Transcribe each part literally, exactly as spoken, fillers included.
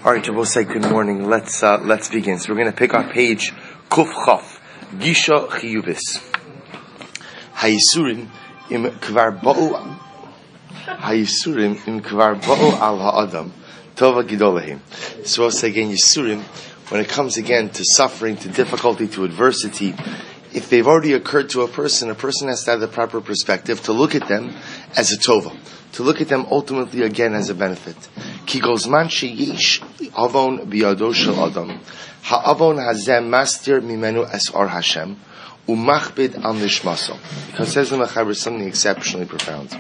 All right, we'll say good morning. Let's uh, let's begin. So we're going to pick our page Kuf Chaf Gisha Chiyubis Hayisurim im Kvar Ba'u Hayisurim im Kvar Ba'u Al Ha'adam Tova Gidolahim. So we'll say again Yisurim, when it comes again to suffering, to difficulty, to adversity, if they've already occurred to a person, a person has to have the proper perspective to look at them as a tova, to look at them ultimately again as a benefit. Ki gozman sheyesh avon biyado shel adam, ha'avon hazem master mimenu esar Hashem, umachbid al nishmaso. Because says the Mechaber something exceptionally profound.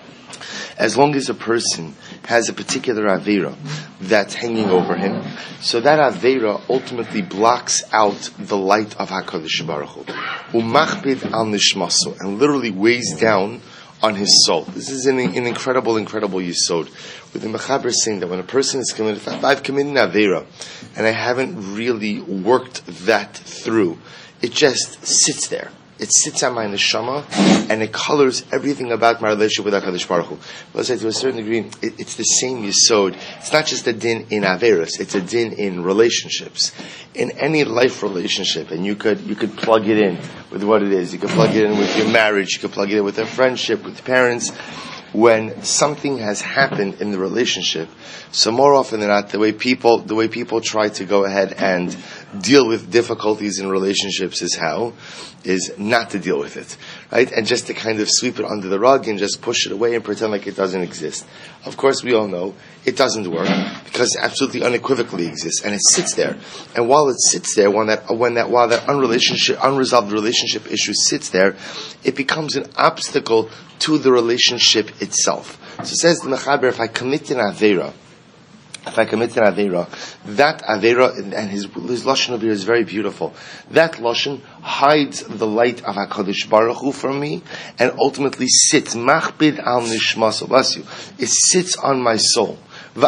As long as a person has a particular avera that's hanging over him, so that avera ultimately blocks out the light of HaKadosh Baruch Hu. Umachbid al nishmaso, and literally weighs down on his soul. This is an, an incredible, incredible yisod. With the Mechaber is saying that when a person is committed, if I've committed an avera and I haven't really worked that through, it just sits there. It sits on my neshama, and it colors everything about my relationship with HaKadosh Baruch Hu. Let's say to a certain degree, it, it's the same yisod. It's not just a din in averos; it's a din in relationships, in any life relationship. And you could you could plug it in with what it is. You could plug it in with your marriage. You could plug it in with a friendship, with parents. When something has happened in the relationship, so more often than not, the way people the way people try to go ahead and deal with difficulties in relationships is how is not to deal with it, right? And just to kind of sweep it under the rug and just push it away and pretend like it doesn't exist. Of course, we all know it doesn't work because it absolutely unequivocally exists, and it sits there. And while it sits there, when that when that while that unrelationship unresolved relationship issue sits there, it becomes an obstacle to the relationship itself. So it says the Mechaber, if I commit an avera, if I commit an avera, that avera, and his his lashon over here is very beautiful. That lashon hides the light of HaKadosh Baruch Hu from me, and ultimately sits machbid al nishmaso. Bless you. It sits on my soul. In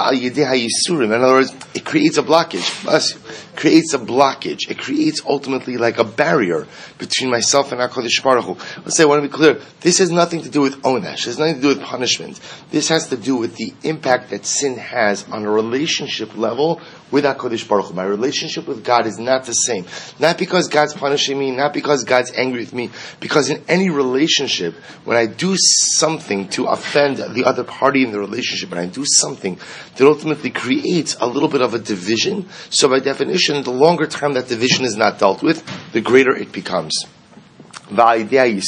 other words, it creates a blockage. Bless you. Creates a blockage. It creates ultimately like a barrier between myself and HaKadosh Baruch Hu. Let's say, I want to be clear, this has nothing to do with onesh. It has nothing to do with punishment. This has to do with the impact that sin has on a relationship level with HaKadosh Baruch Hu. My relationship with God is not the same. Not because God's punishing me, not because God's angry with me, because in any relationship, when I do something to offend the other party in the relationship, and I do something that ultimately creates a little bit of a division, so by definition, the longer time that division is not dealt with, the greater it becomes. He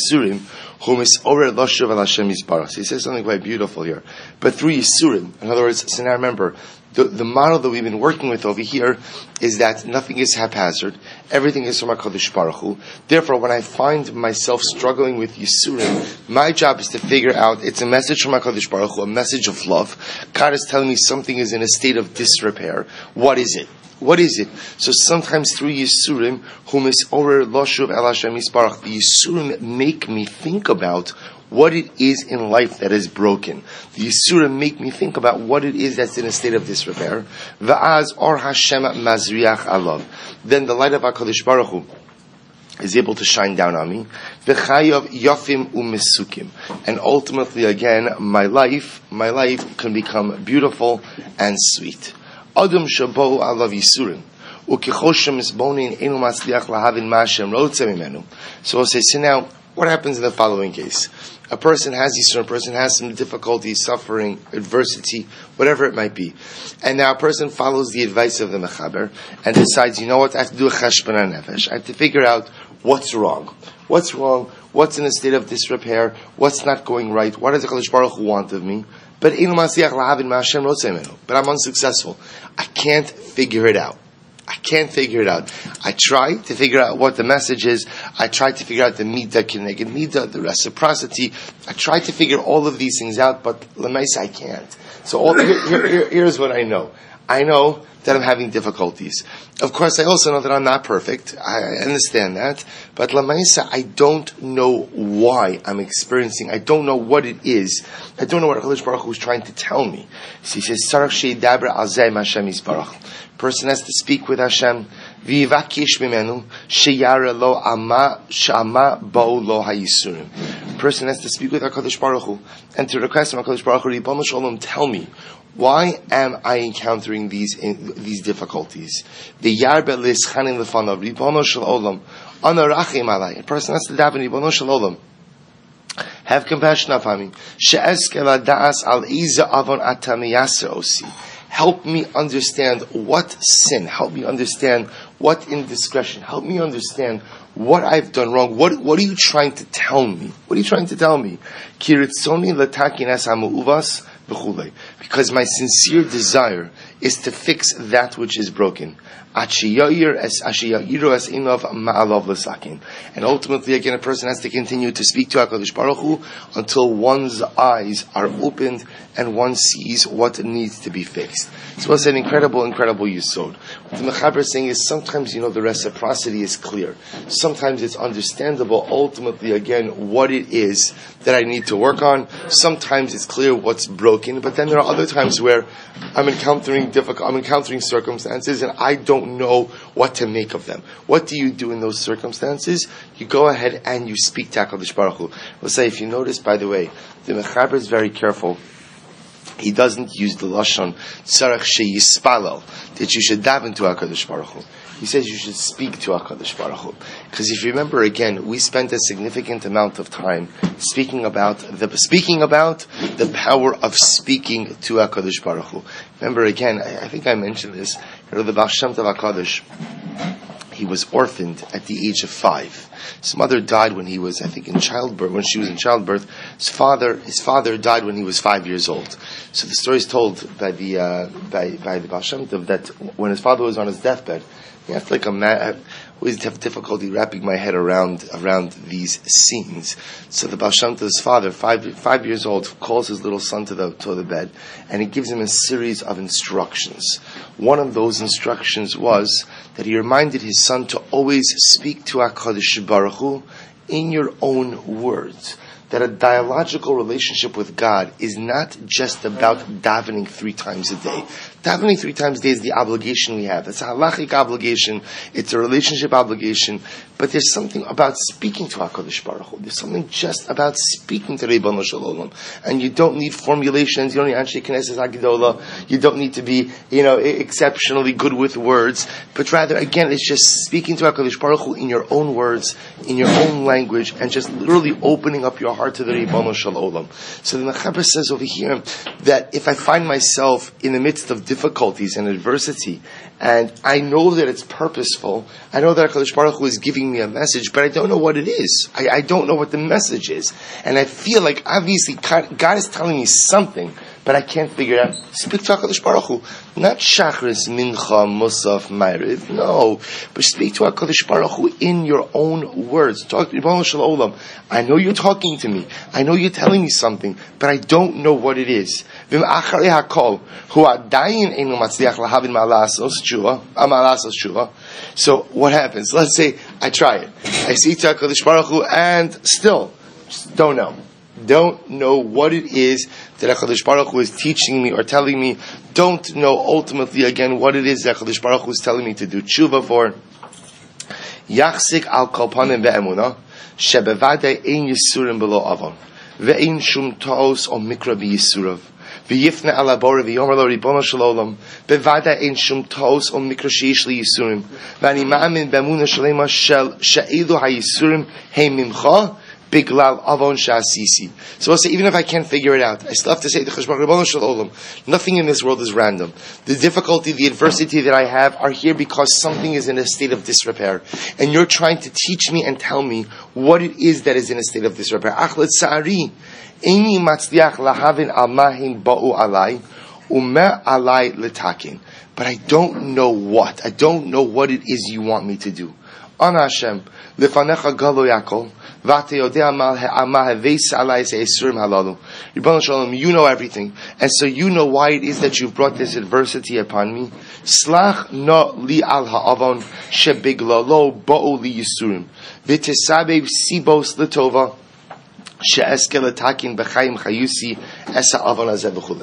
says something quite beautiful here. But through Yisurim, in other words, so now remember, the, the model that we've been working with over here is that nothing is haphazard. Everything is from HaKadosh Baruch Hu. Therefore, when I find myself struggling with Yisurim, my job is to figure out, it's a message from HaKadosh Baruch Hu, a message of love. God is telling me something is in a state of disrepair. What is it? What is it? So sometimes through Yisurim, whom is orer loshuv el Hashem yisbarach, the Yisurim make me think about what it is in life that is broken. The Yisurim make me think about what it is that's in a state of disrepair. Va'az or Hashem mazriach alav. Then the light of HaKadosh Baruch Hu is able to shine down on me. V'chayav yafim u'mesukim. And ultimately, again, my life, my life can become beautiful and sweet. Adam shabo alav Yisurim. U'kichoshem isbonin enu matzliach lahavin ma'ashem rotze mimenu. So we'll say, so now, what happens in the following case? A person has Yisurim, a person has some difficulty, suffering, adversity, whatever it might be. And now a person follows the advice of the Mechaber and decides, you know what, I have to do a cheshbon nefesh. I have to figure out what's wrong. What's wrong? What's in a state of disrepair? What's not going right? What does HaKadosh Baruch Hu want of me? But I'm unsuccessful. I can't figure it out. I can't figure it out. I try to figure out what the message is. I try to figure out the midah, kineged midah, the reciprocity. I try to figure all of these things out, but lemaisa I can't. So all, here, here, here, here's what I know. I know that I'm having difficulties. Of course, I also know that I'm not perfect. I understand that. But lemaisa, I don't know why I'm experiencing. I don't know what it is. I don't know what HaKadosh Baruch Hu is trying to tell me. So he says, Sarach she'yidaber al zeh Hashem yisbarach. Person has to speak with Hashem. V'yivakish mimenu sheyara lo ama shama bo lo hayisurim. person has to speak with HaKadosh Baruch Hu and to request from HaKadosh Baruch Hu, Ribono Shel Olam, tell me, why am I encountering these in, these difficulties? The yarbe lischanim lefanav, Ribono Shel Olam, ana rachim alai. A person has to daven, Ribono Shel Olam, have compassion upon me. She'eske ladaas al iza avon atami yaser osi. Help me understand what sin. Help me understand what indiscretion. Help me understand what I've done wrong. What What are you trying to tell me? What are you trying to tell me? Kiritzoni latakinas hamu'uvas v'chulei. Because my sincere desire is to fix that which is broken. And ultimately, again, a person has to continue to speak to HaKadosh Baruch Hu until one's eyes are opened and one sees what needs to be fixed. So it's an incredible, incredible yesod. What the Mechaber is saying is sometimes, you know, the reciprocity is clear. Sometimes it's understandable, ultimately, again, what it is that I need to work on. Sometimes it's clear what's broken, but then there are other times where I'm encountering difficult, I'm encountering circumstances and I don't know what to make of them. What do you do in those circumstances? You go ahead and you speak to HaKadosh Baruch Hu. We'll say, if you notice, by the way, the Mechaber is very careful. He doesn't use the lashon tzarech sheyispalel, that you should daven to HaKadosh Baruch Hu. He says you should speak to HaKadosh Baruch Hu. Because if you remember, again, we spent a significant amount of time speaking about the speaking about the power of speaking to HaKadosh Baruch Hu. Remember, again, I, I think I mentioned this. You know, the Baal Shem Tov HaKadosh, he was orphaned at the age of five. His mother died when he was, I think, in childbirth. When she was in childbirth, his father, his father died when he was five years old. So the story is told by the uh, by by the Baal Shem Tov that when his father was on his deathbed, he had like a man. I always have difficulty wrapping my head around around these scenes. So the Baal Shem Tov's father, five five years old, calls his little son to the to the bed, and he gives him a series of instructions. One of those instructions was that he reminded his son to always speak to HaKadosh Baruch Hu in your own words. That a dialogical relationship with God is not just about davening three times a day. Davening three times a day is the obligation we have. It's a halachic obligation. It's a relationship obligation. But there's something about speaking to HaKadosh Baruch Hu. There's something just about speaking to Ribono Shel Olam. And you don't need formulations. You don't need Anshe Knesset HaGedolah. You don't need to be, you know, exceptionally good with words. But rather, again, it's just speaking to HaKadosh Baruch Hu in your own words, in your own language, and just literally opening up your heart to the Ribono Shel Olam. So the Mechaber says over here that if I find myself in the midst of difficulties and adversity, and I know that it's purposeful, I know that HaKadosh Baruch Hu is giving me a message, but I don't know what it is. I, I don't know what the message is. And I feel like obviously God is telling me something, but I can't figure it out. Speak to HaKadosh Baruch Hu. Not Shachris, Mincha, Musaf, Ma'ariv. No. But speak to HaKadosh Baruch Hu in your own words. Talk to Ribono Shel Olam. I know you're talking to me. I know you're telling me something, but I don't know what it is. So what happens? Let's say I try it. I speak to HaKadosh Baruch Hu and still don't know. Don't know what it is that HaKadosh Baruch Hu is teaching me or telling me. Don't know ultimately again what it is that HaKadosh Baruch Hu is telling me to do tshuva for. Yachzik al kol panim be'emunah shebevadei ein yisurim below avon ve'ein shum ta'os o mikra b'yisurav v'yifne ala bore v'yomer lo Ribono Shel Olam bevadei ein shum ta'os o mikra sheish li yisurim v'ani ma'amin be'emunah shalema shel she'ilu ha'yisurim hei mimcha Biglal avon shasisi. So I'll say, even if I can't figure it out, I still have to say, Ribono Shel Olam, nothing in this world is random. The difficulty, the adversity that I have are here because something is in a state of disrepair. And you're trying to teach me and tell me what it is that is in a state of disrepair. Achlet sa'ari, eini matzliach lahavin al mahim ba'u alai, u'me alai letakin. But I don't know what. I don't know what it is you want me to do. Ana Hashem, lefanecha galo yakol, you know everything, and so you know why it is that you've brought this adversity upon me. Slach no li al ha'avon shebiglalo bo'u li yisurim v'tesabev sibos l'tova she'eske l'takin b'chayim chayusi esa avon hazeh v'chulei.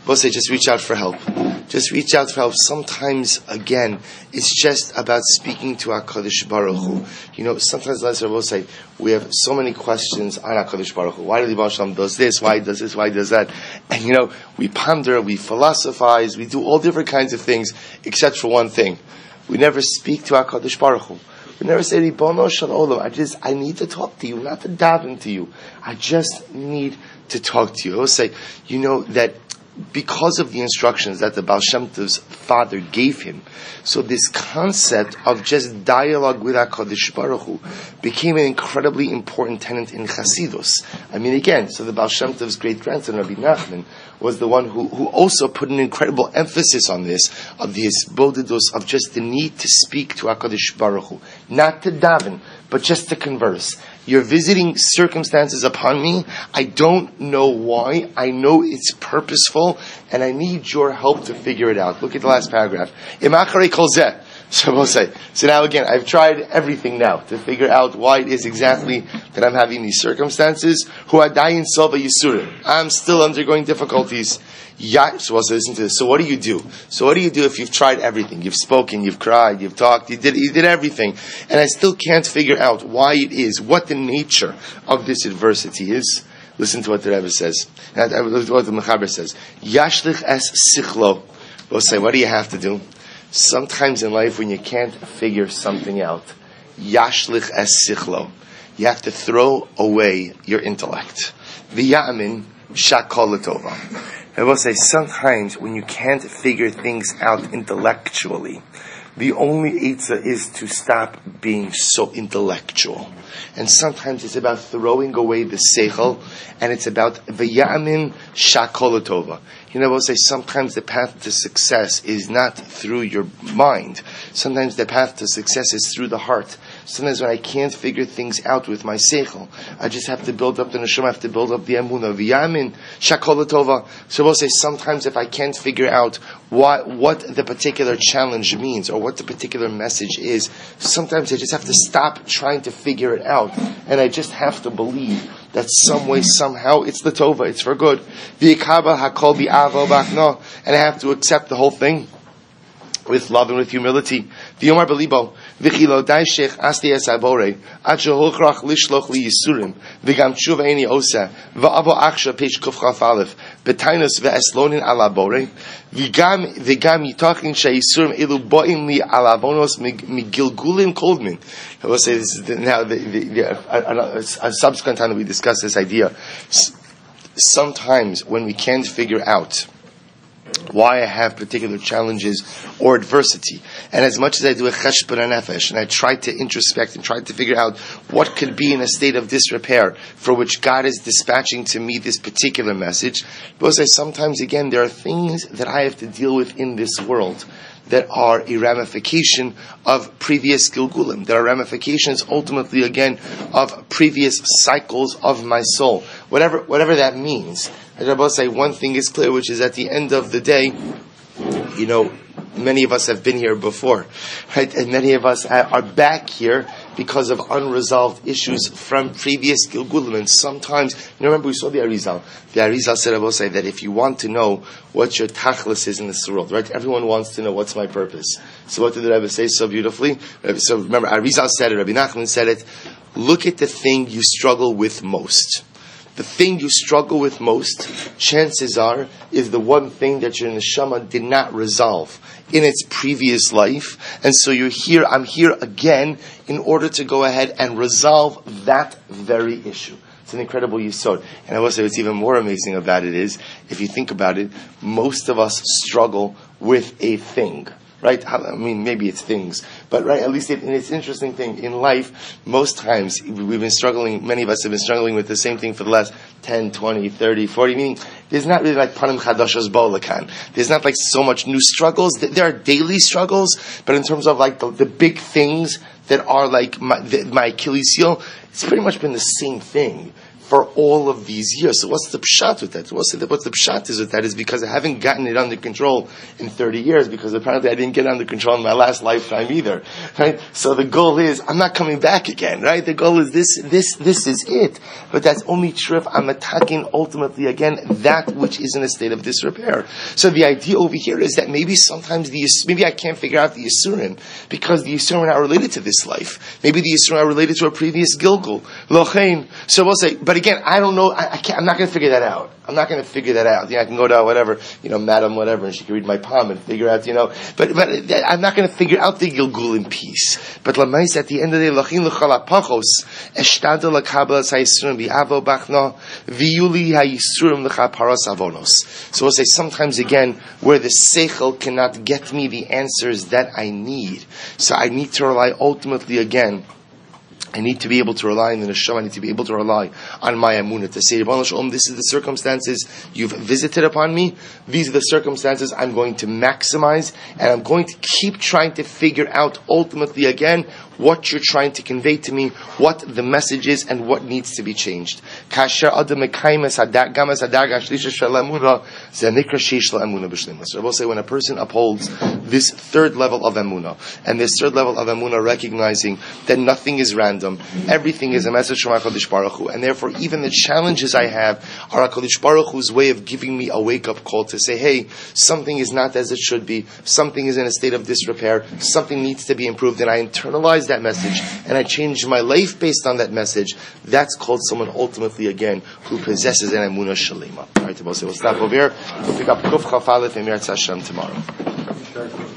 we'll say just reach out for help. Just reach out for help. Sometimes, again, it's just about speaking to HaKadosh Baruch Hu. You know, sometimes, let's will say, we have so many questions on HaKadosh Baruch Hu. Why did the Baal Shem does this? Why does this? Why does that? And you know, we ponder, we philosophize, we do all different kinds of things, except for one thing. We never speak to HaKadosh Baruch Hu. We never say, Ribono Shel Olam, I just, I need to talk to you, not to daven to you. I just need to talk to you. I will say, you know, that because of the instructions that the Baal Shem Tov's father gave him, so this concept of just dialogue with HaKadosh Baruch Hu became an incredibly important tenet in Chasidus. I mean, again, so the Baal Shem Tov's great-grandson, Rabbi Nachman, was the one who, who also put an incredible emphasis on this, of the hisbodedus, of just the need to speak to HaKadosh Baruch Hu. Not to daven, but just to converse. You're visiting circumstances upon me. I don't know why. I know it's purposeful, and I need your help to figure it out. Look at the last paragraph. Imacharei kol zeh. So we'll say. So now again, I've tried everything now to figure out why it is exactly that I'm having these circumstances. Hu adayin sova yisurim. I'm still undergoing difficulties. Yeah, so also listen to this. So what do you do? So what do you do if you've tried everything? You've spoken, you've cried, you've talked, you did, you did everything, and I still can't figure out why it is, what the nature of this adversity is. Listen to what the Rebbe says. What the Mechaber says. Yashlich es sichlo. We'll say, what do you have to do? Sometimes in life when you can't figure something out, yashlich es sichlo. You have to throw away your intellect. V'yamin shakol l'tova. I will say, sometimes when you can't figure things out intellectually, the only eitzah is to stop being so intellectual. And sometimes it's about throwing away the seichel, and it's about v'yamin shakol l'tova. You know, I will say, sometimes the path to success is not through your mind. Sometimes the path to success is through the heart. Sometimes when I can't figure things out with my seichel, I just have to build up the neshama, I have to build up the emunah. V'yamin shakol l'tova. So we'll say, sometimes if I can't figure out what, what the particular challenge means, or what the particular message is, sometimes I just have to stop trying to figure it out, and I just have to believe that some way, somehow, it's the tova, it's for good. V'yikabel hakol bi'avo b'achno, and I have to accept the whole thing with love and with humility. V'yomar belibo, v'chilo daishech asti es abore, ad shehochrach lishloch li yisurim, v'gam tshuva eini osa, v'avo achsha peish kuf chaf aleph, b'tainus v'eslonin ala bore, v'gam v'gam yitachin she'yisurim elu bo'im li ala bonos migilgulim koldmin. I will say this is the, now the, the, the, a, a, a subsequent time that we discuss this idea. Sometimes when we can't figure out why I have particular challenges or adversity, and as much as I do a cheshbon nefesh, and I try to introspect and try to figure out what could be in a state of disrepair for which God is dispatching to me this particular message, because I sometimes, again, there are things that I have to deal with in this world that are a ramification of previous Gilgulim, that are ramifications ultimately, again, of previous cycles of my soul. Whatever whatever that means. I will say one thing is clear, which is at the end of the day, you know, many of us have been here before, right? And many of us are back here because of unresolved issues from previous Gilgulim. And sometimes, you know, remember we saw the Arizal. The Arizal said, I will say that if you want to know what your tachlis is in this world, right? Everyone wants to know what's my purpose. So what did the Rebbe say so beautifully? So remember, Arizal said it, Rabbi Nachman said it. Look at the thing you struggle with most. The thing you struggle with most, chances are, is the one thing that your neshama did not resolve in its previous life. And so you're here, I'm here again in order to go ahead and resolve that very issue. It's an incredible yisod. And I will say what's even more amazing about it is, if you think about it, most of us struggle with a thing. Right? I mean, maybe it's things, but right, at least it, and it's an interesting thing in life, most times we've been struggling, many of us have been struggling with the same thing for the last ten, twenty, thirty, forty, meaning there's not really like panim chadashos bo'lakan. There's not like so much new struggles. There are daily struggles, but in terms of like the, the big things that are like my, the, my Achilles heel, it's pretty much been the same thing for all of these years. So what's the pshat with that? What's the, what's the pshat is with that is because I haven't gotten it under control in thirty years, because apparently I didn't get it under control in my last lifetime either, right? So the goal is, I'm not coming back again, right? The goal is this, this, this is it. But that's only true if I'm attacking ultimately again that which is in a state of disrepair. So the idea over here is that maybe sometimes the, maybe I can't figure out the Yisurim because the Yisurim are not related to this life. Maybe the Yisurim are related to a previous Gilgul. Lochein. So we'll say, but again, I don't know, I, I can't, I'm not going to figure that out. I'm not going to figure that out. Yeah, I can go to whatever, you know, Madam whatever, and she can read my palm and figure out, you know, but, but I'm not going to figure out the Gilgul in peace. But Lamais, at the end of the day, Lachin L'chal HaPachos, Eshtadel L'Kabbalas HaYisurim B'Avo Bachno, V'yuli HaYisurim L'chal Paras Avonos. So we'll say sometimes again, where the Seichel cannot get me the answers that I need. So I need to rely ultimately again, I need to be able to rely on the neshama. I need to be able to rely on my emunah to say, Ribono Shel Olam, this is the circumstances you've visited upon me. These are the circumstances I'm going to maximize, and I'm going to keep trying to figure out ultimately again what you're trying to convey to me, what the message is, and what needs to be changed. So I will say, when a person upholds this third level of emunah, and this third level of emunah recognizing that nothing is random, everything is a message from HaKadosh Baruch Hu, and therefore even the challenges I have are HaKadosh Baruch Hu's way of giving me a wake-up call to say, hey, something is not as it should be, something is in a state of disrepair, something needs to be improved, and I internalize that message, and I change my life based on that message. That's called someone ultimately again who possesses an emunah shalema. All right, we'll stop over here. We'll pick up Kuf Chaf Aleph and Meretz Hashem tomorrow.